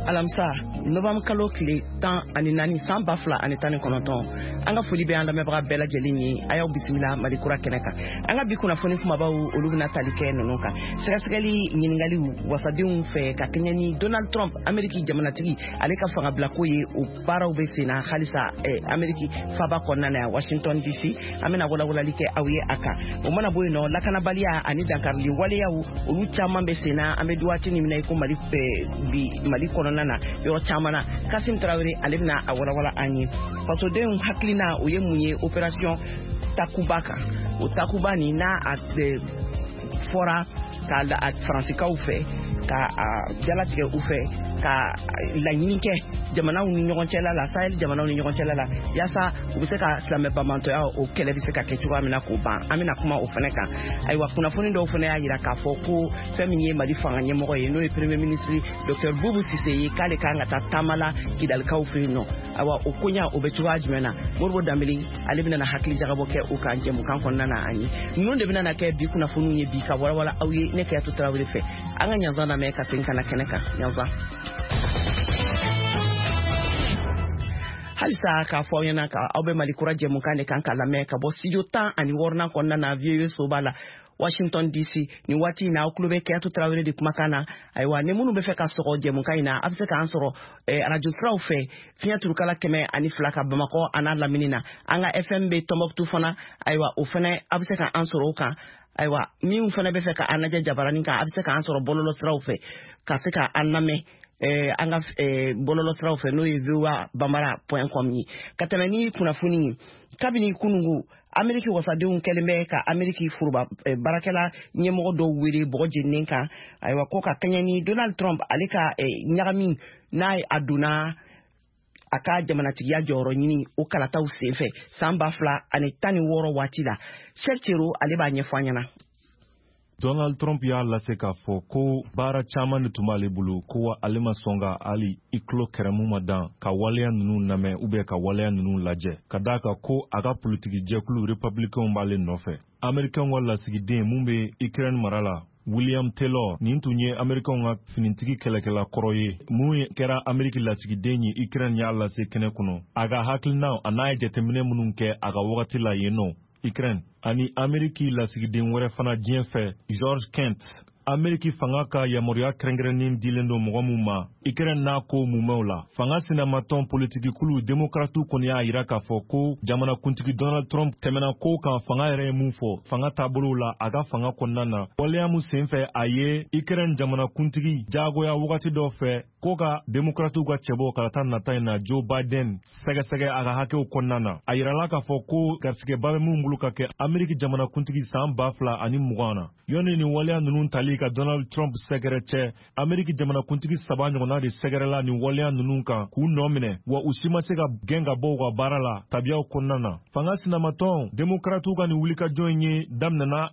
alamsa novembre kalo tile 14 san 2019 an ka foli bɛ an lamɛnbaga bɛɛ lajɛlen ye a y'aw bisimila Mali kura kɛnɛ kan an ka bi kunnafoni kumabaw olu bɛna tali kɛ ninnu kan sɛgɛsɛgɛli ɲininkaliw wasadenw fɛ ka kɛɲɛ ni Donald Trump Ameriki jamanatigi ale ka fangabila ko ye o baaraw bɛ sen na halisa Ameriki faba kɔnɔna na Washington DC an bɛna walawalali kɛ aw ye a kan o mana bɔ yen nɔ lakanabaliya ani dankarili waleyaw olu caman bɛ sen na an bɛ duwaati ni minɛ ko Mali kɔnɔna na yɔrɔ caman na Kasim Tarawele ale bɛna a walawala an ye fasodenw hakilina o ye mun ye opération Takuba kan o Takuba ni na a fɔra ka a Faransikaw fɛ ka jalatigɛ u fɛ ka laɲini kɛ jamanaw ni ɲɔgɔn cɛla la Sahel jamanaw ni ɲɔgɔn cɛla la yasa u bɛ se ka silamɛ bamantɔya o kɛlɛ bɛ se ka kɛ cogoya min na k'o ban an bɛna kuma o fana kan ayiwa kunnafoni dɔw fana y'a jira k'a fɔ ko fɛn min ye Mali fanga ɲɛmɔgɔ ye n'o ye Premier ministre Dr Boubou Cissé ye k'ale kan ka taa taama la Kidalikaw fɛ yen nɔ ayiwa o koɲa o bɛ cogoya jumɛn na Modibo Dembele ale bɛna hakili jagabɔ kɛ o kan jɛmukan kɔnɔna na an ye ninnu de bɛna kɛ bi kunnafoniw ye bi ka walawala aw ye ne Kiyatu Tarawele fɛ an ka ɲanzan lamɛn ka segin ka na kɛnɛ kan ɲanzan halisa k'a fɔ aw ɲɛna ka aw bɛ Mali kura jɛmukan de kan ka lamɛn ka bɔ studio 16 kɔnɔna na VOA soba la Washington DC ni waati in na aw tulo bɛ Kiyatu Tarawele de kumakan na ayiwa ni minnu bɛ fɛ ka sɔgɔ jɛmukan in na a bɛ se k'an sɔrɔ radio siraw fɛ fiɲɛ turukala 102 ka Bamakɔ a n'a lamini na an ka FM bɛ Tɔnbɔkutu fana ayiwa o fana a bɛ se k'an sɔrɔ o kan ayiwa min fana bɛ fɛ ka an lajɛ jabaranin kan a bɛ se k'an sɔrɔ bɔlɔlɔ siraw fɛ ka se ka an lamɛn an ka bɔlɔlɔ siraw fɛ n'o ye voabambara.com ye ka tɛmɛ ni kunnafoni ye kabini kunungu Ameriki wasadenw kɛlen bɛ ka Ameriki furuba barakɛla ɲɛmɔgɔ dɔw wele bɔgɔ jeninen kan ayiwa ko ka kɛɲɛ ni Donald Trump ale ka ɲagami n'a a donna a ka jamanatigiya jɔyɔrɔ ɲini o kalataw senfɛ san 2016 waati la Cheikh Thierno ale b'a ɲɛfɔ an ɲɛna Donald Trump y'a lase k'a fɔ ko baara caman de tun b'ale bolo ko wa ale ma sɔn ka hali i tulo kɛrɛmu ma dan ka waleya ninnu lamɛn ou bien ka waleya ninnu lajɛ ka d'a kan ko a ka politiki jɛkulu républicains b'ale nɔfɛ Américains ka lasigiden mun bɛ Ukraine mara la William Taylor nin tun ye Américains ka finitigi kɛlɛkɛla kɔrɔ ye mun kɛra Amérique lasigiden ye Ukraine y'a lase kɛnɛ kɔnɔ a ka hakilina a n'a ye jateminɛ minnu kɛ a ka wagati la yen nɔ Ukraine ani Ameriki lasigiden wɛrɛ fana diɲɛ fɛ George Kent Ameriki fanga ka yamaruya kɛrɛnkɛrɛnnen dilen don mɔgɔ min ma Ukraine n'a ko mumɛw la fanga sinamatɔn politiki kulu démocratu kɔni y'a jira k'a fɔ ko jamanakuntigi Donald Trump tɛmɛna ko kan fanga yɛrɛ ye mun fɔ fanga taabolo la a ka fanga kɔnɔna na waleya mun senfɛ a ye Ukraine jamanakuntigi jagoya wagati dɔ fɛ ko ka démocratu ka cɛbɔ kalata nata in na Joe Biden sɛgɛsɛgɛ a ka hakɛw kɔnɔna na a yirala k'a fɔ ko garisigɛba bɛ mun bolo ka kɛ Ameriki jamanakuntigi san 2020 na yɔni ni waleya ninnu tali ka Donald Trump sɛgɛrɛ cɛ Ameriki jamanakuntigi 3 ɲɔgɔnna de sɛgɛrɛla ni waleya ninnu kan k'u nɔ minɛ wa u si ma se ka gɛn ka bɔ u ka baara la tabiyaw kɔnɔna na fanga sinamatɔn démocratu ka ni wulikajɔ in ye daminɛna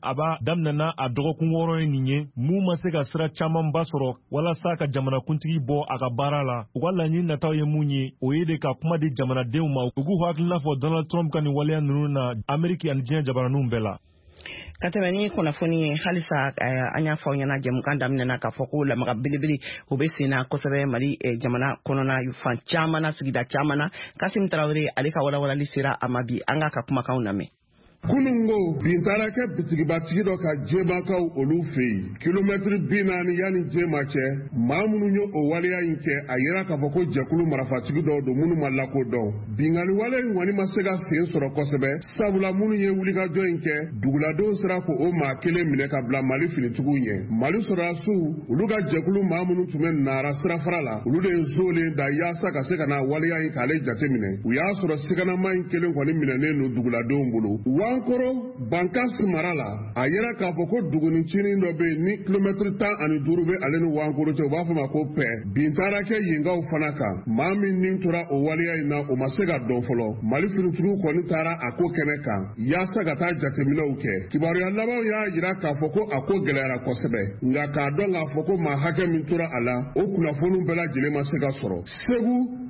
a dɔgɔkun 6 ye nin ye mun ma se ka sira camanba sɔrɔ walasa ka jamanakuntigi bɔ a ka baara la u ka laɲini nataw ye mun ye o ye de ka kuma di jamanadenw ma u k'u hakilina fɔ Donald Trump ka ni waleya ninnu na Ameriki ani diɲɛ jabaraniw bɛɛ la ka tɛmɛ ni kunnafoni ye halisa an y'a fɔ aw ɲɛna jɛmukan daminɛna k'a fɔ ko lamaga belebele o bɛ sen na kosɛbɛ Mali jamana kɔnɔna fan caman na sigida caman na Kasim Tarawele ale ka walawalali sera a ma bi an ka kumakanw lamɛn kunungo bin taara kɛ bitigibatigi dɔ ka jɛmakaw olu fɛ yen kilomɛtiri 40 yanni jɛma cɛ maa minnu ye o waleya in kɛ a yera k'a fɔ ko jɛkulu marafatigi dɔw don minnu ma lakodɔn bingali wale in kɔni ma se ka sen sɔrɔ kosɛbɛ sabula minnu ye wulikajɔ in kɛ duguladenw sera ko o maa kelen minɛ ka bila Mali finitigiw ɲɛ Mali sɔrɔdasiw olu ka jɛkulu maa minnu tun bɛ Nara sirafara la olu de ye nsolen da yaasa ka se ka na waleya in k'ale jateminɛ u y'a sɔrɔ siganama in kelen kɔni minɛnen don duguladenw bolo Wankoro Bankas mara la a yera k'a fɔ ko dugunicinin dɔ bɛ ni kilomɛtiri 15 bɛ ale ni Wankoro cɛ u b'a fɔ ma ko pɛ bin taara kɛ yenkaw fana kan maa min nin tora o waleya in na o ma se ka dɔn fɔlɔ Mali finitigiw kɔni taara a ko kɛnɛ kan yaasa ka taa jateminɛw kɛ kibaruya labanw y'a jira k'a fɔ ko a ko gɛlɛyara kosɛbɛ nka k'a dɔn k'a fɔ ko maa hakɛ min tora a la o kunnafoniw bɛɛ lajɛlen ma se ka sɔrɔ Segu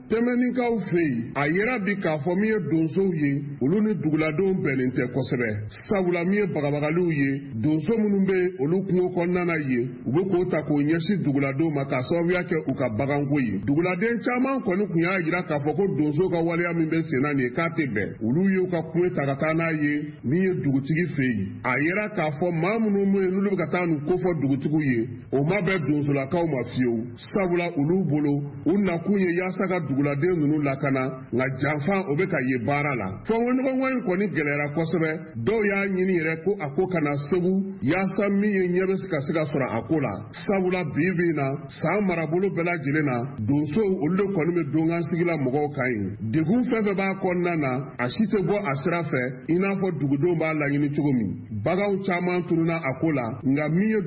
tɛmɛnikaw fɛ yen a yera bi k'a fɔ min ye donsow ye olu ni duguladenw bɛnnen tɛ kosɛbɛ sabula min ye bagabagaliw ye donso minnu bɛ olu kungo kɔnɔna ye u bɛ k'o ta k'o ɲɛsin duguladenw ma k'a sababuya kɛ u ka baganko ye duguladen caman kɔni tun y'a jira k'a fɔ ko donso ka waleya min bɛ senna nin ye k'a tɛ bɛn olu y'u ka kungo ta ka taa n'a ye min ye dugutigi fɛ yen a yera k'a fɔ maa minnu bɛ yen n'olu bɛ ka taa nin kofɔ dugutigiw ye o ma bɛn donsolakaw ma fiyewu sabula olu bolo u nakun ye yaasa ka duguladen ninnu lakana nka janfa o bɛ ka ye baara la fɔnkɔɲɔgɔnkɔ in kɔni gɛlɛyara kosɛbɛ dɔw y'a ɲini yɛrɛ ko a ko kana segu yaasa min ye ɲɛ bɛ se ka sɔrɔ a ko la sabula bi na san marabolo bɛɛ lajɛlen na donsow olu de kɔni bɛ donkansigila mɔgɔw kan yen degun fɛn fɛn b'a kɔnɔna na a si tɛ bɔ a sira fɛ i n'a fɔ dugudenw b'a laɲini cogo min baganw caman tununa a ko la nka min ye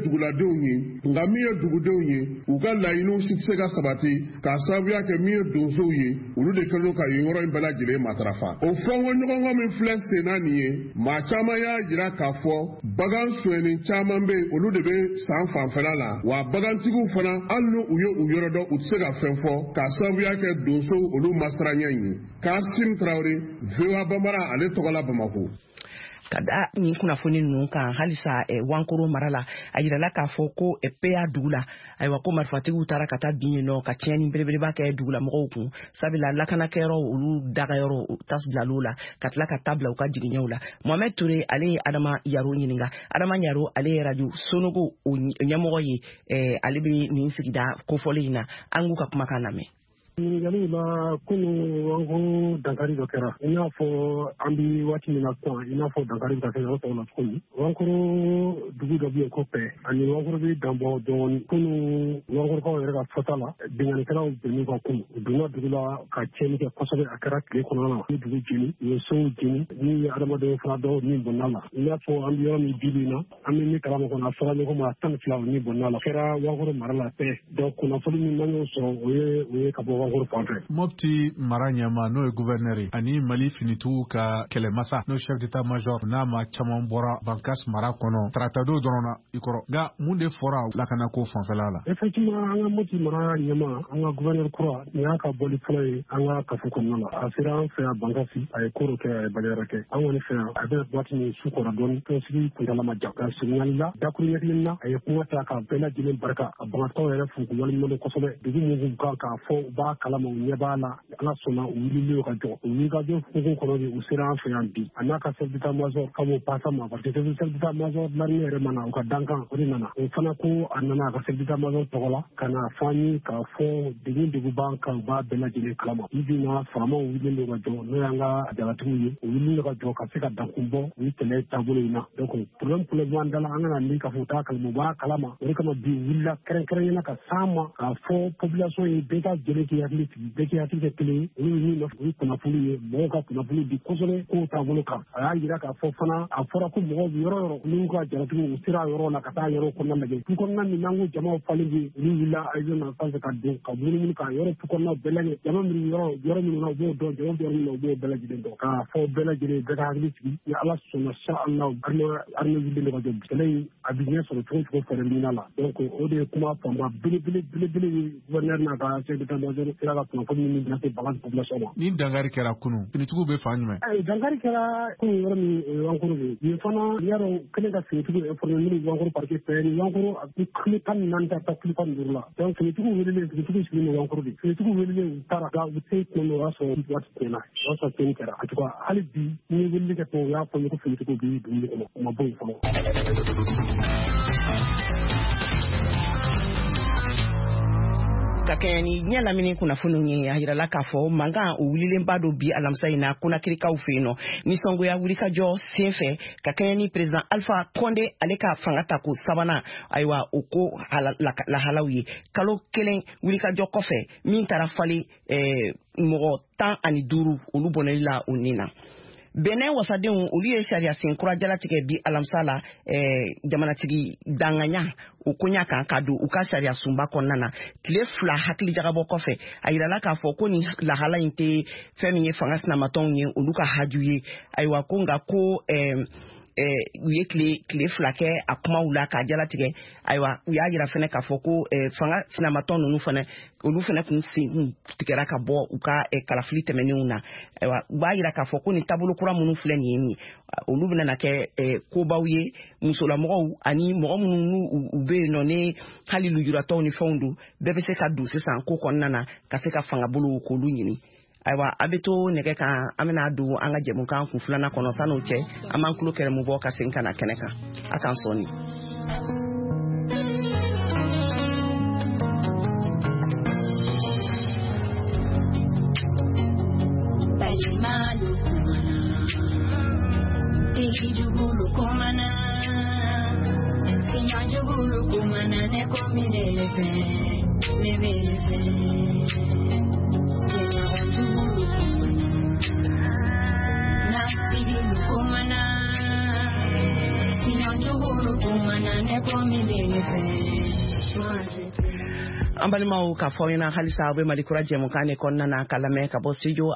dugudenw ye u ka laɲiniw si tɛ se ka sabati k'a sababuya kɛ min ye donsow ye olu de kɛlen ka yen yɔrɔ in bɛɛ lajɛlen matarafa o fɔnkɔɲɔgɔnkɔ min filɛ senna nin ye maa caman y'a jira k'a fɔ bagan sonyɛni caman bɛ yen olu de bɛ san fanfɛla la wa bagantigiw fana hali ni u ye u yɔrɔ dɔn u tɛ se ka fɛn fɔ k'a sababuya kɛ donsow olu masiranya in ye Kasim Traoré VOA Bambara ale tɔgɔ la Bamako. Ka da nin kunnafoni ninnu kan halisa Wankoro mara la a yirala k'a fɔ ko PA dugu la ayiwa ko marifatigiw taara ka taa bin yen nɔ ka tiɲɛni belebeleba kɛ dugulamɔgɔw kun sabula lakanakɛyɔrɔ olu dagayɔrɔ tas bilal'o la ka tila ka taa bila u ka jiginɲɛw la Mohamed Touré ale ye Adama Yaro ɲininka Adama Yaro ale ye radio Sonogo ɲɛmɔgɔ ye ale bɛ nin sigida kofɔli in na an k'u ka kumakan lamɛn. Ɲininkaliw la kunu Wankoro dankari dɔ kɛra i n'a fɔ an bi waati min na sisan i n'a fɔ dankari bɛ ka kɛ yɔrɔ tɔw la cogo min Wankoro dugu dɔ bɛ yen ko Pɛ ani Wankoro bɛ danbɔ dɔɔnin kunu Wankorokaw yɛrɛ ka fɔta la bingannikɛlaw bɛnnen ka kunu u donna dugu la ka tiɲɛni kɛ kosɛbɛ a kɛra tile kɔnɔna na ni dugu jeni u ye sow jeni ni ye adamadenw fana dɔw ni bɔnna la i n'a fɔ an bɛ yɔrɔ min bi bi in na an bɛ min kalama kɔnɔ a fɔra ɲɔgɔn ma 12 ni bɔnna la kɛra Wankoro mara la Pɛ donc kunnafoni min n'an y'o sɔrɔ o ye ka bɔ Mopti mara ɲɛma n'o ye gouverneur ye ani Mali finitigiw ka kɛlɛmasa n'o chef d'état major n'a ma caman bɔra Bankas mara kɔnɔ taratado dɔrɔn na i kɔrɔ nka mun de fɔra lakanako fanfɛla la effectivement an ka Mopti mara ɲɛma an ka gouverneur kura nin y'a ka bɔli fɔlɔ ye an ka kafo kɔnɔna la a sera an fɛ yan Bankasi a ye ko dɔ kɛ a ye baliyara kɛ an kɔni fɛ yan a bɛ waati min su kɔrɔ dɔɔnin tɔnsigi kuntala ma jan ka seginali la dakuru ɲɛkelen na a ye kuma ta ka bɛɛ lajɛlen barika a bangatɔw yɛrɛ fo k'u waleɲuman kosɛbɛ dugu mun kan k'a fɔ u b'a kalama u ɲɛ b'a la ala sɔnna u wulili ka jɔ u wulikajɔ hukumu kɔnɔ de u sera an fɛ yan bi a n'a ka chef d'état major ka b'o pasa ma parce que chef d'état major dilanni yɛrɛ mana u ka dankan o de nana o fana ko a nana a ka chef d'état major tɔgɔ la ka na fɔ an ye k'a fɔ degun b'an kan u b'a bɛɛ lajɛlen kalama bi bi na faamaw wulilen don ka jɔ n'o y'an ka jalatigiw ye u wulilen ka jɔ ka se ka dankun bɔ u kɛlɛ taabolo in na donc problème b'an da la an kana min k'a fɔ u t'a kalama u b'a kalama o de kama bi wulila kɛrɛnkɛrɛnnena ka s'an ma k'a fɔ population ye bɛɛ ka jɛlen k'i hakili sigi bɛɛ k'i hakili kɛ kelen ye olu ye min nɔfɛ o ye kunnafoni ye mɔgɔw ka kunnafoni di kosɛbɛ k'o taabolo kan a y'a jira k'a fɔ fana a fɔra ko mɔgɔw bɛ yɔrɔ yɔrɔ olu ka jalatigiw u sera yɔrɔ la ka taa yɔrɔ kɔnɔna lajɛ du kɔnɔna min n'an ko jamaw falen bi olu wulila avion na sanfɛ ka don ka munumunu ka yɔrɔ du kɔnɔna bɛɛ lajɛ jama minnu yɔrɔ minnu na u b'o dɔn jama yɔrɔ minnu na u b'o bɛɛ lajɛlen dɔn k'a fɔ bɛɛ lajɛlen bɛɛ ka hakili sigi ni ala sɔnna inchallah armée wulilen de ka jɔ kɛlɛ in a bɛ ɲɛ sɔrɔ cogo cogo fɛrɛ min na la donc o de ye kuma fanba belebele ye gouverneur n'a ka chef d'état major sera ka kunnafoni min bila se bagan population ma ni dangari kɛra kunu finitigiw bɛ fan jumɛn dangari kɛra kunu yɔrɔ min Wankoro de nin fana y'a dɔn kelen ka finitigiw informé minnu Wankoro parquet fɛ ni Wankoro a bɛ tile 14 ta tile 15 la donc finitigiw wele finitigiw sigilen don Wankoro de finitigiw wele u taara nka u tɛ kun o y'a sɔrɔ waati tɛmɛna o y'a sɔrɔ tiɲɛni kɛra en tout cas hali bi ni weleli kɛ tɔ o y'a fɔ ko finitigiw bɛ dumuni kɔnɔ o ma bɔ yen fɔlɔ. Ka kɛɲɛ ni ɲɛ lamini kunnafoniw ye a yirala k'a fɔ mankan o wulilenba dɔ bi alamisa in na Konakirikaw fɛ yen nɔ nisɔngoya wulikajɔ sen fɛ ka kɛɲɛ ni président Alpha Condé ale ka fanga ta ko sabanan ayiwa o ko lahalaw ye kalo kelen wulikajɔ kɔfɛ min taara fali mɔgɔ 15 olu bɔnɛli la o nin na. Benin wasadenw olu ye sariya sen kura jalatigɛ bi alamisa la jamanatigi danganya o konya kan ka don u ka sariya sunba kɔnɔna na tile 2 hakili jagabɔ kɔfɛ a yirala k'a fɔ ko ni lahala in tɛ fɛn min ye fanga sinamatɔnw ye olu ka haju ye ayiwa ko nka ko u ye tile fila kɛ a kumaw la k'a jalatigɛ ayiwa u y'a yira fɛnɛ k'a fɔ ko fanga sinamatɔn ninnu fɛnɛ olu fɛnɛ kun sen tigɛra ka bɔ u ka kalafili tɛmɛnenw na ayiwa u b'a yira k'a fɔ ko nin taabolo kura minnu filɛ nin ye nin olu bɛna kɛ kobaw ye musolamɔgɔw ani mɔgɔ minnu u bɛ yen nɔ ne hali lujuratɔw ni fɛnw don bɛɛ bɛ se ka don sisan ko kɔnɔna na ka se ka fanga bolo k'olu ɲini ayiwa a bɛ to nɛgɛ kan an bɛna don an ka jɛmukan kun filanan kɔnɔ san'o cɛ an b'an tulo kɛrɛmu bɔ ka segin ka na kɛnɛ kan a k'an sɔni. An balimaw ka fɔ ɲɛna halisa aw bɛ Malikura jɛmukan de kɔnɔna na ka lamɛn ka bɔ studio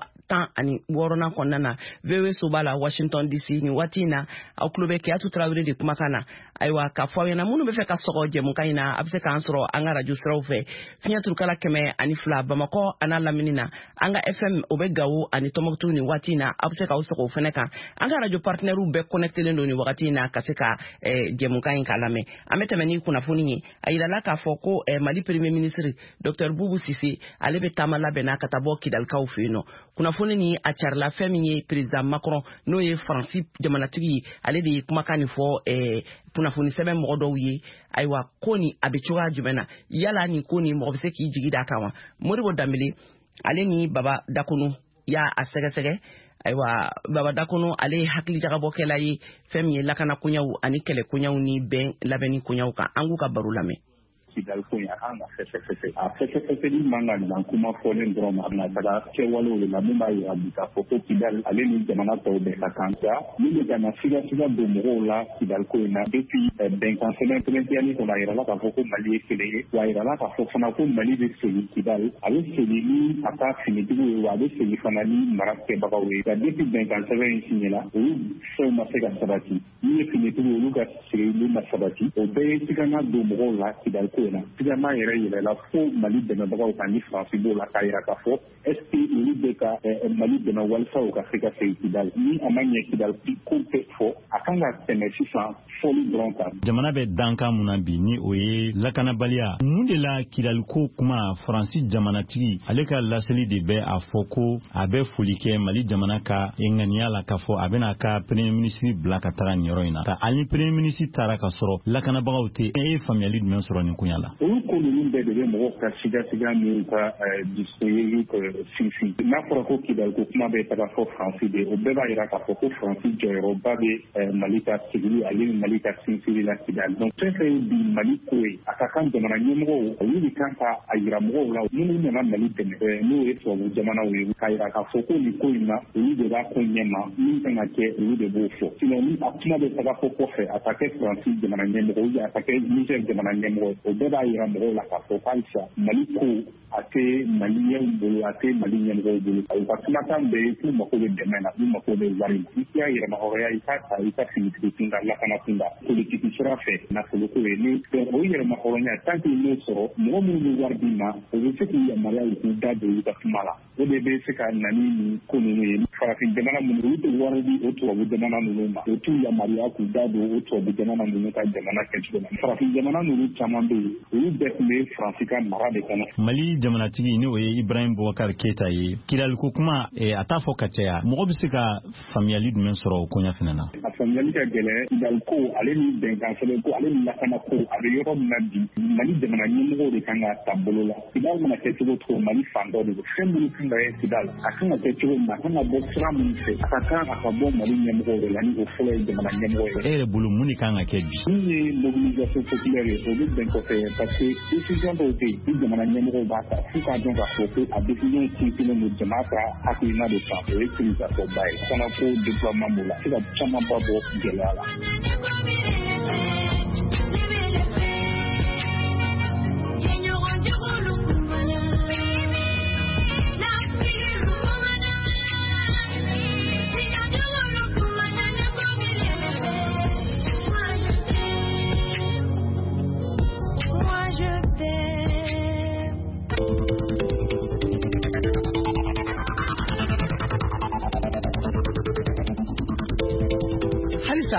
16 kɔnɔna na VOA soba la Washington DC ni waati in na aw tulo bɛ Keyatu Tarawele de kumakan na ayiwa ka fɔ ɲɛna minnu bɛ fɛ ka sɔgɔ jɛmukan in na a bɛ se k'an sɔrɔ an ka radio siraw fɛ fiɲɛ turukala 102 Bamakɔ a n'a lamini na an ka FM o bɛ Gawo ani Tɔnbukutu ni waati in na aw bɛ se k'aw sɔgɔ o fɛnɛ kan an ka radio partenaires bɛɛ connectelen don ni wagati in na ka se ka jɛmukan in k'a lamɛn an bɛ tɛmɛ ni kunnafoni ye a yirala k'a fɔ ko Mali premier ministre Dr Boubou Cissé ale bɛ taama labɛnna ka taa bɔ Kidalikaw fɛ yen nɔ kunnafoni ni a carila fɛn min ye président Macron n'o ye Faransi jamanatigi ye ale de ye kumakan nin fɔ kunnafoni sɛbɛn mɔgɔ dɔw ye ayiwa ko ni a bɛ cogoya jumɛn na yala ni ko ni mɔgɔ bɛ se k'i jigi d'a kan wa Modibo Dambele ale ni Baba Dakunu y'a a sɛgɛsɛgɛ ayiwa Baba Dakunu ale ye hakili jagabɔkɛla ye fɛn min ye lakana koɲɛw ani kɛlɛ koɲɛw ni bɛn labɛnni koɲɛw kan an k'u ka baro lamɛn. Kidalko in a kan ka fɛsɛfɛsɛ a fɛsɛfɛsɛli man ka dan kuma fɔlen dɔrɔn ma na taga kɛwalew de la min b'a yira bi k'a fɔ ko Kidal ale ni jamana tɔw bɛɛ ka kan nka min bɛ ka na sigasiga don mɔgɔw la Kidalko in na depuis bɛnkan sɛbɛn prɛnsiyali kɔnɔ a yirala k'a fɔ ko Mali ye kelen ye wa a yirala k'a fɔ fana ko Mali bɛ segin Kidal a bɛ segin ni a ka finitigiw ye wa a bɛ segin fana ni mara kɛbagaw ye nka depuis bɛnkan sɛbɛn in signera olu fɛnw ma se ka sabati min ye finitigiw olu ka segin ma sabati o bɛɛ ye sigana don mɔgɔw la Kidalko sigama yɛrɛ yɛlɛla fo Mali dɛmɛbagaw kan ni Faransi b'o la k'a yira k'a fɔ est-ce que olu bɛ ka Mali dɛmɛ walasa u ka se ka segin Kidal ni a ma ɲɛ Kidal ko tɛ fɔ a kan ka tɛmɛ sisan fɔli dɔrɔn kan. Jamana bɛ dankan mun na bi ni o ye lakanabaliya mun de la Kidal ko kuma Faransi jamanatigi ale ka laseli de bɛ a fɔ ko a bɛ foli kɛ Mali jamana ka ŋaniya la k'a fɔ a bɛna ka premier ministre bila ka taga nin yɔrɔ in na ka ali premier ministre taara ka sɔrɔ lakanabagaw tɛ e ye faamuyali jumɛn sɔrɔ nin kunya la. Olu ko ninnu bɛɛ de bɛ mɔgɔw ka sigasiga n'u ka discours sinsin n'a fɔra ko Kidal ko kuma bɛ taga fɔ Faransi de o bɛɛ b'a yira k'a fɔ ko Faransi jɔyɔrɔba bɛ Mali ka sigili ale ni Mali ka sinsiri la Kidal donc fɛn fɛn bi Mali ko ye a ka kan jamana ɲɛmɔgɔw olu de kan ka a yira mɔgɔw la minnu nana Mali dɛmɛ n'o ye tubabu jamanaw ye k'a yira k'a fɔ ko nin ko in na olu de b'a ko ɲɛma min kan ka kɛ olu de b'o fɔ sinon ni a kuma bɛ taga fɔ kɔfɛ a ka kɛ Faransi jamana ɲɛmɔgɔ ou bien a ka kɛ Niger jamana ɲɛmɔgɔ o bɛɛ b'a yira mɔgɔw la k'a fɔ k'alisa Mali ko a tɛ maliyɛnw bolo a tɛ Mali ɲɛmɔgɔw bolo u ka kumakan bɛ ye k'u mako bɛ dɛmɛ na k'u mako bɛ wari la i y'a yɛrɛma hɔrɔnya i k'a ta i ka finitigi kunda lakana kunda politiki sira fɛ nafoloko ye ni o yɛrɛma hɔrɔnya tant que n'o sɔrɔ mɔgɔ minnu bɛ wari d'i ma o bɛ se k'u yamaruya u k'u da don i ka kuma la o de bɛ se ka na ni nin ko ninnu ye farafin jamana minnu olu tɛ wari di o tubabu jamana ninnu ma o t'u yamaruya k'u da don o tubabu jamana ninnu ka jamana kɛcogo la farafin jamana ninnu caman bɛ yen olu bɛɛ tun bɛ Faransi ka mara de kɔnɔ. Mali jamanatigi ni o ye Ibrahim Boubacar Keita ye Kidal ko kuma a t'a fɔ ka caya mɔgɔ bɛ se ka faamuyali jumɛn sɔrɔ o koɲɛ fana na. A faamuyali ka gɛlɛn Kidal ko ale ni bɛnkan sɛbɛn ko ale ni lakana ko a bɛ yɔrɔ min na bi Mali jamana ɲɛmɔgɔw de kan ka ta bolo la Kidal mana kɛ cogo cogo Mali fan dɔ de don fɛn minnu kan ka kɛ Kidal a kan ka kɛ cogo min na a kan ka bɔ sira minnu fɛ a ka kan a ka bɔ Mali ɲɛmɔgɔw de la ni o fɔlɔ ye jamana ɲɛmɔgɔ ye. E yɛrɛ bolo mun de kan ka kɛ bi. Min ye mobilisation populaire ye o bɛ bɛn kɔfɛ parce que décision dɔw bɛ yen ni jamana ɲɛmɔgɔw b'a ta f'u k'a dɔn k'a fɔ ko a décision sinsinnen don jama ka hakilina de kan o ye civilisation ba ye fana ko déploiement b'o la se ka camanba bɔ gɛlɛya la.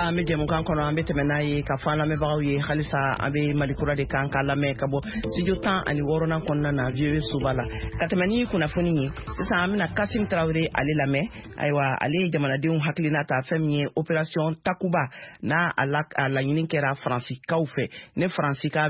sisan an bɛ jɛmukan kɔnɔ an bɛ tɛmɛ n'a ye ka fɔ an lamɛnbagaw ye halisa an bɛ malikura de kan k'a lamɛn ka bɔ studio 16 kɔnɔna na VOA soba la ka tɛmɛ ni kunnafoni ye sisan an bɛna Kasim Tarawele ale lamɛn ayiwa ale ye jamanadenw hakilina ta fɛn min ye opération Takuba n'a a laɲini kɛra Faransikaw fɛ ne Faransi ka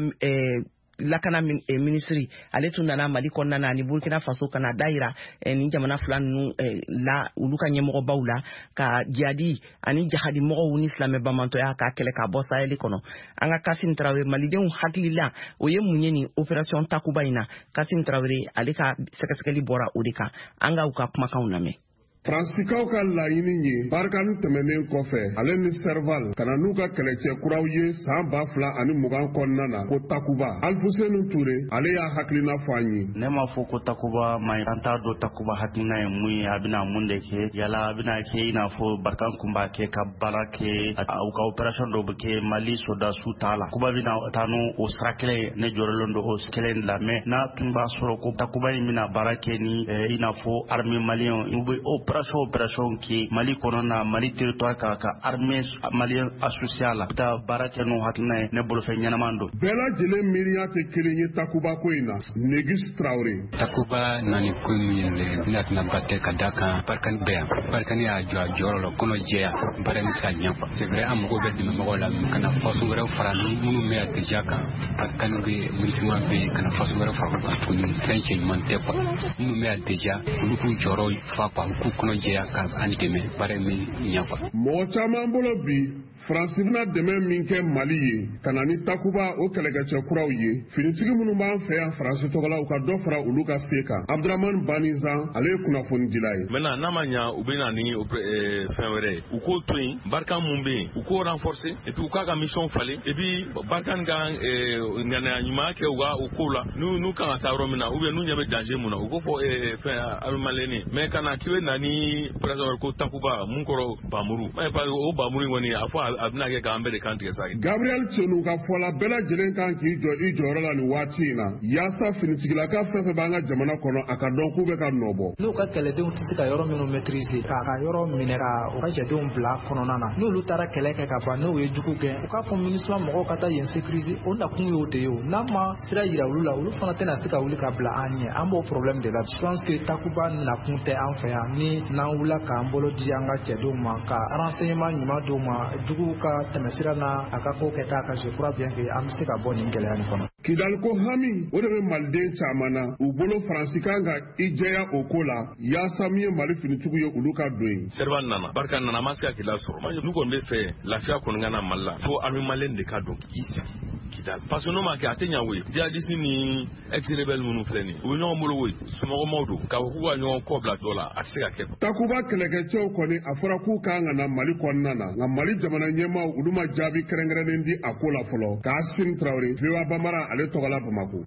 lakana ministry ale tun nana Mali kɔnɔna na ni Burkina Faso kana daira ni jamana fila ninnu la olu ka ɲɛmɔgɔbaw la ka jadi ani jahadi mɔgɔw ni silamɛ bamantɔya ka kɛlɛ ka bɔ Sahel kɔnɔ an ka Kasim Tarawele malidenw hakilila o ye mun ye ni opération Takuba in na Kasim Tarawele ale ka sɛgɛsɛgɛli bɔra o de kan an ka u ka kumakanw lamɛn Fransikaw ka laɲini ye barikani tɛmɛnen kɔfɛ ale ni Serval kana n'u ka kɛlɛcɛ kuraw ye san 2020 kɔnɔna na ko Takuba Alfuseni Ture ale y'a hakilina fɔ an ye ne ma fɔ ko Takuba ma an t'a dɔn Takuba hakilina ye mun ye a bɛna mun de kɛ yala a bɛna kɛ i n'a fɔ Barkan kun b'a kɛ ka baara kɛ u ka opération dɔ bɛ kɛ Mali soldats t'a la Takuba bɛna taa n'o o sira kelen ne jɔrɔlen don o kelen la mais n'a tun b'a sɔrɔ ko Takuba in bɛna baara kɛ ni i n'a fɔ armée malien u bɛ opération qui Mali kɔnɔna Mali territoire ka armée malien associée la ta baara kɛ n'o hakilina ye ne bolo fɛn ɲɛnaman don bɛɛ lajɛlen miiriya tɛ kelen ye Takuba ko in na Negis Traoré Takuba nani ko min ye bɛna tɛna batte ka da kan Barkani bɛ yan Barkani y'a jɔ a jɔyɔrɔ la kɔnɔ jɛya baara bɛ se ka ɲɛ quoi c'est vrai an mago bɛ dɛmɛ mɔgɔw la kana faso wɛrɛw fara minnu bɛ yan déjà kan Barkani bɛ minisima bɛ kana faso wɛrɛw fara kan tuguni fɛn cɛ ɲuman tɛ quoi minnu bɛ yan déjà olu k'u jɔyɔrɔ fa quoi k'u kɔnɔ jɛya ka an dɛmɛ baara min ɲɛ quoi mɔgɔ caman bolo bi Faransi bɛna dɛmɛ min kɛ Mali ye ka na ni Takuba o kɛlɛkɛcɛ kuraw ye finitigi minnu b'an fɛ yan Faransi tɔgɔlaw ka dɔ fara olu ka se kan Abdramane Banizan ale ye kunnafoni dila ye maintenant n'a ma ɲa u bɛna ni fɛn wɛrɛ ye u k'o to yen Barkan mun bɛ yen u k'o renforcer et puis u k'a ka mission falen et puis Barkan ka ŋaniya ɲuman kɛ u ko la n'u kan ka taa yɔrɔ min na ou bien n'u ɲɛ bɛ danger mun na u k'o fɔ fɛn armaleni mais kana k'i bɛ na ni président ko Takuba mun kɔrɔ Bamuru o Bamuru kɔni a fɔ a bɛna kɛ k'an bɛɛ de kan tigɛ sa Gabriel Tionu ka fɔla bɛɛ lajɛlen kan k'i jɔ i jɔyɔrɔ la nin waati in na yaasa finitigilaka fɛn fɛn b'an ka jamana kɔnɔ a ka dɔn k'u bɛ ka nɔbɔ n'u ka kɛlɛdenw tɛ se ka yɔrɔ minnu maîtriser k'a ka yɔrɔ minɛ ka u ka jɛdenw bila kɔnɔna na n'olu taara kɛlɛ kɛ ka ban n'u ye jugu gɛn u k'a fɔ MINUSMA mɔgɔw ka taa yen sécuriser o nakun y'o de ye o n'a ma sira yira olu la olu fana tɛna se ka wuli ka bila an ɲɛ an b'o problème de la je pense que Takuba nakun tɛ an fɛ yan ni n'an wulila k'an bolo di an ka cɛdenw ma ka renseignement ɲuman d'u ma juguw ka tɛmɛsira na a ka ko kɛta ka je crois bien que an bɛ se ka bɔ nin gɛlɛya nin kɔnɔ Kidal ko hami o de bɛ maliden caman na u bolo Faransi kan ka i jɛya o ko la yaasa min ye Mali finitigiw ye olu ka don yen Serval nana Barkan nana ma se ka Kidal sɔrɔ n'u kɔni bɛ fɛ lafiya kɔni ka na Mali la fo armée malienne de ka don k'i sigi Kidal parce que n'o ma kɛ a tɛ ɲɛ o ye jihadiste ni ex-rebelle minnu filɛ nin u bɛ ɲɔgɔn bolo o ye somɔgɔmaw don k'a fɔ k'u ka ɲɔgɔn kɔ bila dɔ la a tɛ se ka kɛ Takuba kɛlɛkɛcɛw kɔni a fɔra k'u kan ka na Mali kɔnɔna na nka Mali jamana ɲɛmaaw olu ma jaabi kɛrɛnkɛrɛnnen di a ko la fɔlɔ Kasim Traoré VOA Bambara ale tɔgɔla Bamako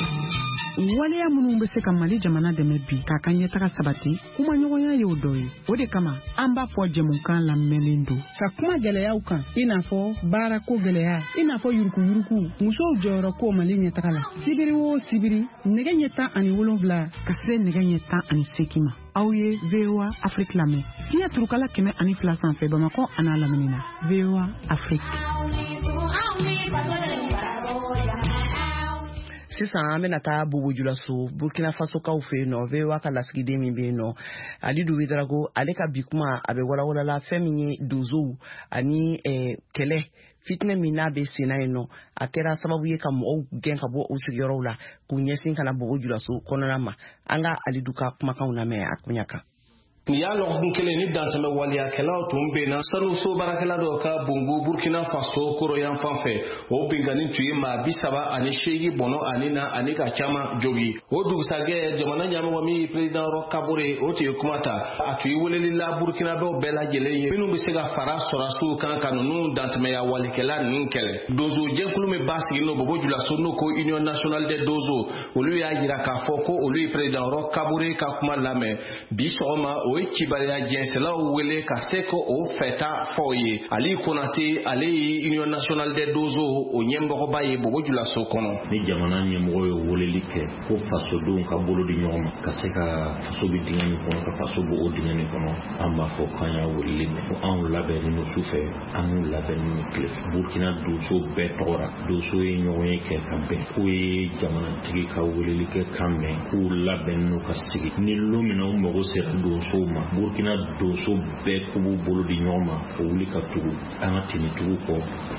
waleya minnu bɛ se ka Mali jamana dɛmɛ bi k'a ka ɲɛtaga sabati kuma ɲɔgɔnya y'o dɔ ye o de kama an b'a fɔ jɛmukan lamɛnlen don ka kuma gɛlɛyaw kan i n'a fɔ baarako gɛlɛya i n'a fɔ yuruguyurugu musow jɔyɔrɔ ko Mali ɲɛtaga la sibiri o sibiri nɛgɛ ɲɛ 17 ka se nɛgɛ ɲɛ 18 ma aw ye VOA Afrique lamɛn fiɲɛ turukala 102 sanfɛ Bamako a n'a lamini na VOA Afrique sisan an bɛna taa Bobojulaso Burkina Faso kaw fɛ yen nɔ VOA ka lasigiden min bɛ yen nɔ Alidu Ouedraogo ale ka bi kuma a bɛ walawalala fɛn min ye donsow ani kɛlɛ fitinɛ min n'a bɛ senna yen nɔ a kɛra sababu ye ka mɔgɔw gɛn ka bɔ u sigiyɔrɔw la k'u ɲɛsin ka na Bobojulaso kɔnɔna ma an ka Alidu ka kumakanw lamɛn a kunya kan Ni y'a lɔgɔkun kelen ni dansɛmɛ waliyakɛlaw tun bɛ na sanu so baarakɛla dɔw ka Bongo Burkina Faso koroyan fan fɛ o bingani tun ye maa 38 bɔnɔ ani na ani ka caman jogi o dugusajɛ jamana ɲɛmɔgɔ min président Roch Kabore o tun ye kuma ta a tun ye weleli la Burkinabɛw bɛɛ lajɛlen ye minnu bɛ se ka fara sɔrɔdasiw kan ka ninnu dantɛmɛya walikɛla ninnu kɛlɛ donso jɛkulu min b'a sigi n'o Bobojulaso n'o ko Union nationale des donsos olu y'a jira k'a fɔ ko olu ye président Roch Kabore ka kuma lamɛn bi sɔgɔma o ye kibaruya jɛnsɛlaw wele ka se ko o fɛta fɔ ye. Ali Konate ale ye Union Nationale des Donsos o ɲɛmɔgɔba ye Bobojulaso kɔnɔ. Ni jamana ɲɛmɔgɔ ye weleli kɛ ko fasodenw ka bolo di ɲɔgɔn ma ka se ka faso bi dingɛ min kɔnɔ ka faso bɔ o dingɛ min kɔnɔ an b'a fɔ k'an y'a weleli mɛn ko anw labɛnnen don sufɛ an y'u labɛnnen don tile fɛ. Burkina donso bɛɛ tɔgɔra donso ye ɲɔgɔn ye kɛ ka bɛn k'o ye jamanatigi ka weleli kɛ kan mɛn k'u labɛnnen don ka sigi ni lon min na u mago sera donsow ma Burkina donso bɛɛ k'u b'u bolo di ɲɔgɔn ma ka wuli ka tugu an ka tinitigiw kɔ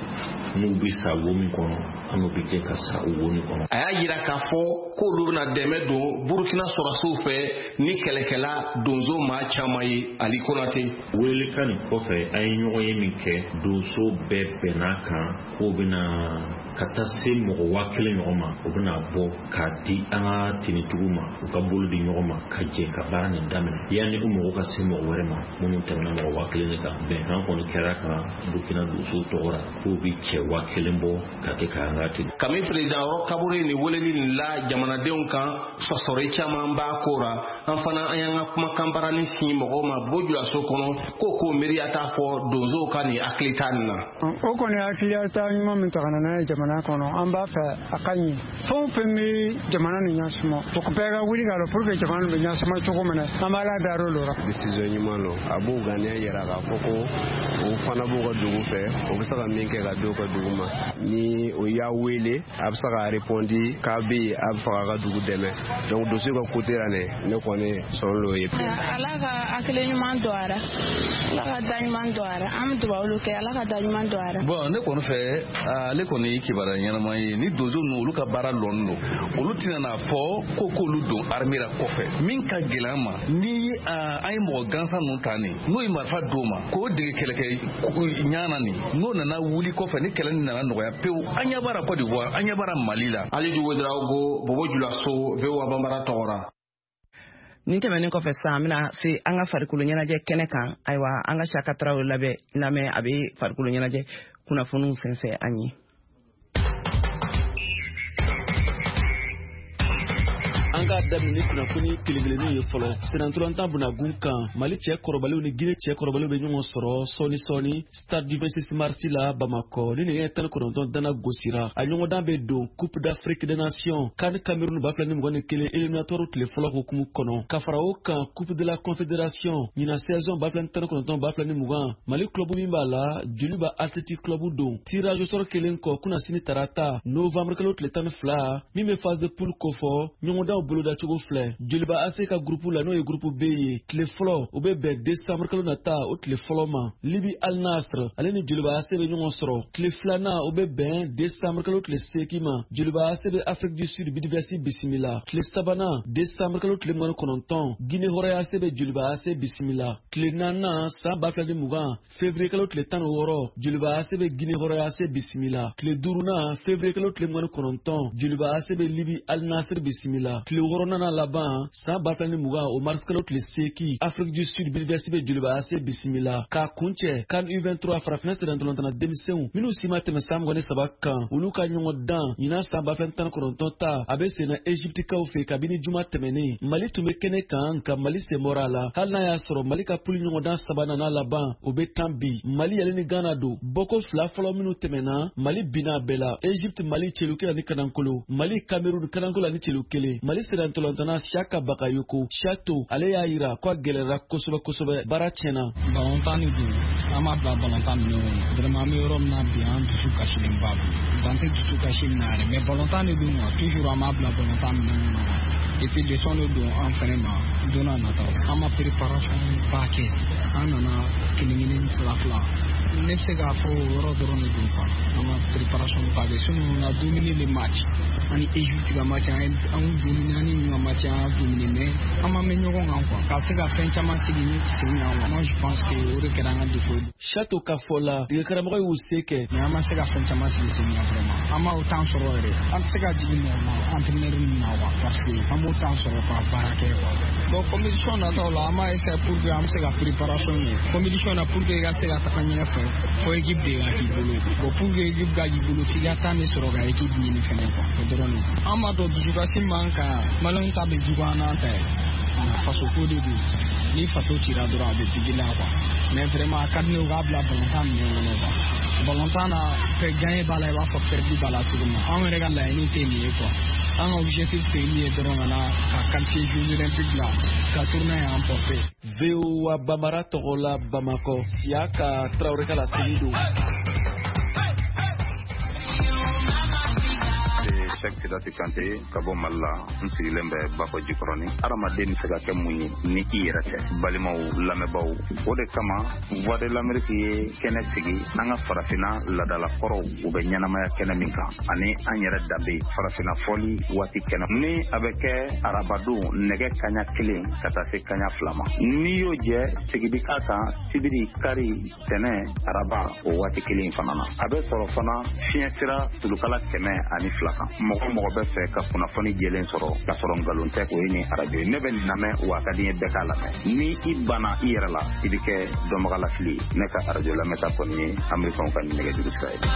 n'u bi sa wo min kɔnɔ an n'u bi jɛ ka sa o wo min kɔnɔ. A y'a yira k'a fɔ k'olu bɛna dɛmɛ don Burkina sɔrɔsiw fɛ ni kɛlɛkɛla donso maa caman ye. Ali Konate welelikan nin kɔfɛ an ye ɲɔgɔn ye min kɛ donso bɛɛ bɛn'a kan k'o bɛna ka taa se mɔgɔ 1000 ɲɔgɔn ma o bɛna bɔ k'a di an ka tinitigiw ma u ka bolo di ɲɔgɔn ma ka jɛ ka baara nin daminɛ yanni u mɔgɔ ka se mɔgɔ wɛrɛ ma minnu tɛmɛna mɔgɔ 1000 de kan bɛnkan kɔni kɛra kan Burkina donso tɔgɔra k'u bi cɛ 1000 bɔ ka kɛ ka an ka tin. Kami président Roch Kabore ni weleli nin la jamanadenw kan sɔsɔrɔ caman b'a ko ra an fana an y'an ka kumakan barani si mɔgɔw ma Bobojulaso kɔnɔ ko miiriya t'a fɔ donsow ka nin hakili ta nin na. O kɔni hakiliya ta ɲuman min ta ka na n'a ye jamana kɔnɔ an b'a fɛ a ka ɲi fɛn o fɛn bɛ jamana nin ɲɛsuma o bɛɛ ka wuli k'a dɔn pour que jamana bɛ ɲɛsuma cogo min na an b'a la dar'o la. Décision ɲuman don a b'u ganiya yira k'a fɔ ko o fana b'u ka dugu fɛ o bɛ se ka min kɛ ka di u ka dugu ma ni o y'a wele a bɛ se ka répondre k'a bɛ yen a bɛ fɛ k'a ka dugu dɛmɛ donc dossier ka côté la ne kɔni sɔn l'o ye. Ala ka hakili ɲuman don a la Ala ka da ɲuman don a la an bɛ dugawu kɛ Ala ka da ɲuman don a la. Bon ne kɔni fɛ ale kɔni ye kibaruya ɲɛnama ye ni donso ninnu olu ka baara lɔnni don olu tɛna n'a fɔ ko k'olu don armée la kɔfɛ min ka gɛlɛn ma ni an ye mɔgɔ gansan ninnu ta nin n'o ye marifa d'o ma k'o dege kɛlɛkɛ ɲana nin n'o nana wuli kɔfɛ ni kɛlɛ nin nana nɔgɔya pewu an ɲɛ b'ara Côte d'Ivoire an ɲɛ b'ara Mali la. Alidu Ouedraogo Bobojulaso VOA Bambara tɔgɔra. Nin tɛmɛnen kɔfɛ sisan an bɛna se an ka farikolo ɲɛnajɛ kɛnɛ kan ayiwa an ka Saka Tarawele lamɛn a bɛ farikolo ɲɛnajɛ kunnafoniw sɛnsɛn an ye. An ka daminɛ kunnafoni kelen-kelenninw ye fɔlɔ Senantouranta Bunagun kan Mali cɛ kɔrɔbalenw ni Guinée cɛ kɔrɔbalenw bɛ ɲɔgɔn sɔrɔ sɔɔni stade du 26 mars la Bamako ni nɛgɛ 19 dana gosira a ɲɔgɔndan bɛ don Coupe d'Afrique des Nations CAN Cameroun 2021 éliminatoire tile fɔlɔ hukumu kɔnɔ ka fara o kan Coupe de la Confédération ɲina saison 2019-2020 Mali club min b'a la Joliba Athletic Club don tirage au sort kelen kɔ kunasini tarata novembre kalo tile 12 min bɛ phase de poule kofɔ ɲɔgɔndan boloda cogo filɛ Joliba AC ka groupe la n'o ye groupe B ye tile fɔlɔ o bɛ bɛn décembre kalo nata o tile fɔlɔ ma Libi Al Nassr ale ni Joliba AC bɛ ɲɔgɔn sɔrɔ tile filanan o bɛ bɛn décembre kalo tile 8 ma Joliba AC bɛ Afrique du Sud Bidivasi bisimila tile sabanan décembre kalo tile 19 Guinée Horaïa AC bɛ Joliba AC bisimila tile naaninan san 2020 février kalo tile 16 Joliba AC bɛ Guinée Horaïa AC bisimila tile duurunan février kalo tile 19 Joliba AC bɛ Libi Al Nassr bisimila tile wɔɔrɔnan laban san 2020 o mars kalo tile 8 Afrique du Sud Bidivasi bɛ Joliba AC bisimila k'a kuncɛ CAN U23 farafinna sɛdɛntɔlɔntana denmisɛnw minnu si ma tɛmɛ san 23 kan olu ka ɲɔgɔn dan ɲinan san 2019 ta a bɛ senna Égyptekaw fɛ kabini juma tɛmɛnen Mali tun bɛ kɛnɛ kan ka Mali sen bɔra a la hali n'a y'a sɔrɔ Mali ka poule ɲɔgɔndan sabanan laban o bɛ tan bi Mali yɛlɛ ni Ghana don bɔko fila fɔlɔ minnu tɛmɛna Mali binna bɛɛ la Égypte Mali celu 1 ni kanankolo Mali Cameroun kanankolo ani celu 1 Mali sɛdɛntɔlɔntana Siaka Bakayoko Chateau ale y'a yira ko a gɛlɛra kosɛbɛ baara tiɲɛna. Balontan de don an ma bila balontan minnu vraiment an bɛ yɔrɔ min na bi an dusu kasilen ba don dan tɛ dusu kasi min na yɛrɛ mais balontan de don toujours an ma bila balontan minnu na et puis leçon de don an fɛnɛ ma don n'a nataw an ma préparation ba kɛ an nana kelen fila ne bɛ se k'a fɔ o yɔrɔ dɔrɔn de don quoi an ma préparation ba kɛ sinon on a dominé le match ani Égypte ka match an dominé ani ɲu ka match an dominé mais an ma mɛn ɲɔgɔn kan quoi ka se ka fɛn caman sigi sen kan moi je pense que o de kɛra an ka défaut. Chateau ka fɔ la dege karamɔgɔ y'u se kɛ mais an ma se ka fɛn caman sigi sen kan vraiment an ma o temps sɔrɔ yɛrɛ an tɛ se ka jigin mɔgɔ ma entraîneur min na quoi parce que an m'o temps sɔrɔ ka baara kɛ quoi bon compétition nataw la an m'a essayer pour que an bɛ se ka préparation kɛ compétition na pour que i ka se ka taga ɲɛfɛ fɛ fo équipe de ka k'i bolo bon pour que équipe ka k'i bolo f'i ka temps de sɔrɔ ka équipe ɲini fɛnɛ quoi o dɔrɔn de an m'a dɔn dusukasi man kan maliyɛnw ta bɛ jugu an n'an ta ye faso ko de don ni faso cira dɔrɔn a bɛ digi la quoi mais vraiment a ka di ne ye u k'a bila balontan minɛn kɔnɔ quoi balontan na gagné b'a la i b'a fɔ perdu b'a la cogo min na anw yɛrɛ ka laɲini tɛ nin ye quoi an ka objectif tɛ min ye dɔrɔn ka na ka qualifier Jeux olympiques la ka tournoi emporter. VOA Bambara tɔgɔ la Bamakɔ Siaka Traoré ka laseli don. Cheikh Sidati Kante ka bɔ Mali la n sigilen bɛ Bafɔ Jikɔrɔni adamaden bɛ se ka kɛ mun ye ni i yɛrɛ tɛ balimaw lamɛnbaaw o de kama Voix de l'Amérique ye kɛnɛ sigi an ka farafinna ladalakɔrɔw u bɛ ɲɛnamaya kɛnɛ min kan ani an yɛrɛ danbe farafinna fɔli waati kɛnɛ ni a bɛ kɛ arabadon nɛgɛ kaɲa 1 ka taa se kaɲa 2 ma n'i y'o jɛ sigidi k'a kan sibiri kari tɛnɛ araba o waati 1 fana na a bɛ sɔrɔ fana fiɲɛ sira tulukala 102 kan mɔgɔ bɛ fɛ ka kunnafoni jɛlen sɔrɔ ka sɔrɔ ngalon tɛ o ye ni arajo ye ne bɛ nin lamɛn wa ka di n ye bɛɛ k'a lamɛn ni i banna i yɛrɛ la i bɛ kɛ dɔnbagalafili ne ka arajo lamɛnta kɔni ye amerikɛnw ka nɛgɛjuru sira ye.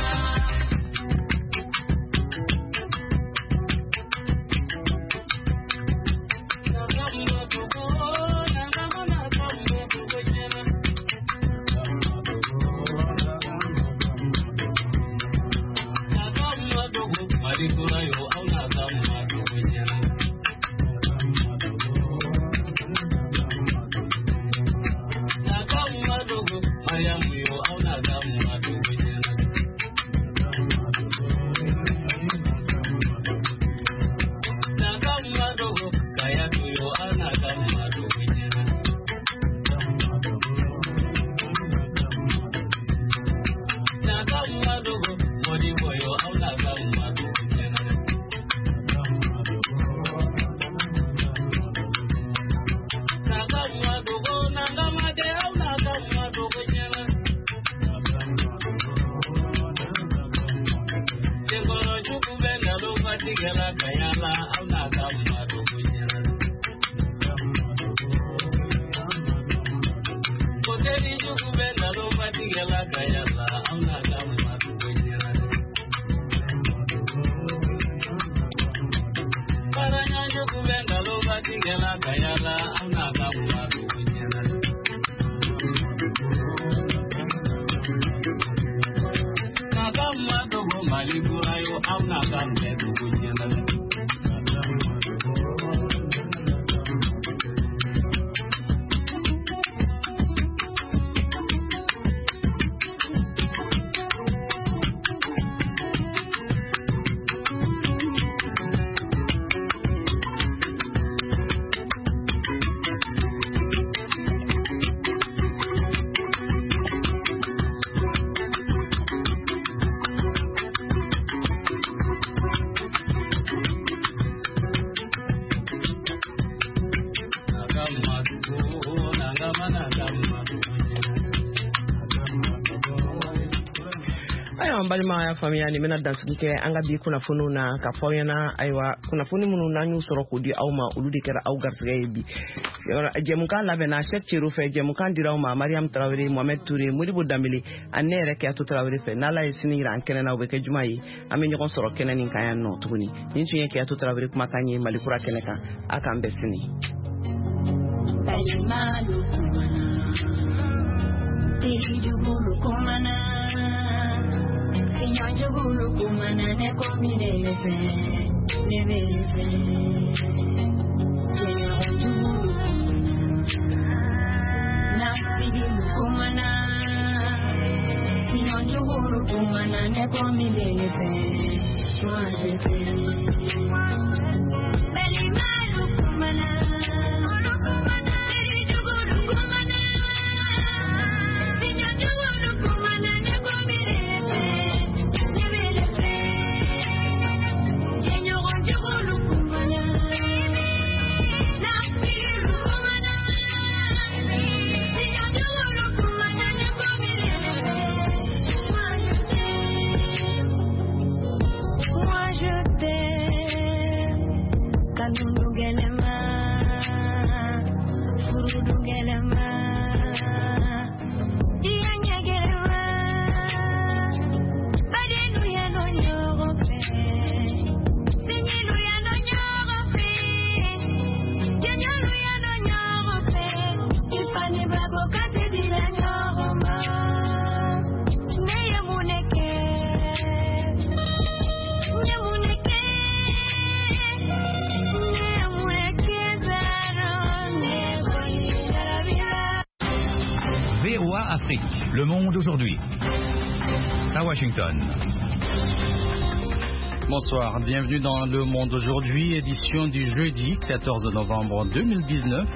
balima ya faamuya ni mena dansigi kɛ an ka bi kunnafoniw na ka fɔ ɲɛna ayiwa kunnafoni minnu n'an y'u sɔrɔ k'o di aw ma olu de kɛra aw garisɛgɛ ye bi jɛmukan labɛnna Cheikh Thierno fɛ jɛmukan dira aw ma Mariam Traoré Mohamed Touré Modibo Dambele ani ne yɛrɛ Kiyatu Traoré fɛ n'Ala ye sini jira an kɛnɛ na o bɛ kɛ juma ye an bɛ ɲɔgɔn sɔrɔ kɛnɛ nin kan yan nɔ tuguni nin tun ye Kiyatu Traoré kumakan ye Malikura kɛnɛ kan a k'an bɛn sini. Jugulu kumana ne komire fe ne fe jugulu na pidi kumana jugulu kumana ne komire fe beli malu kumana Jugulu kumana, na Afrique. Le Monde aujourd'hui. À Washington. Bonsoir, bienvenue dans Le Monde aujourd'hui, édition du jeudi 14 novembre 2019.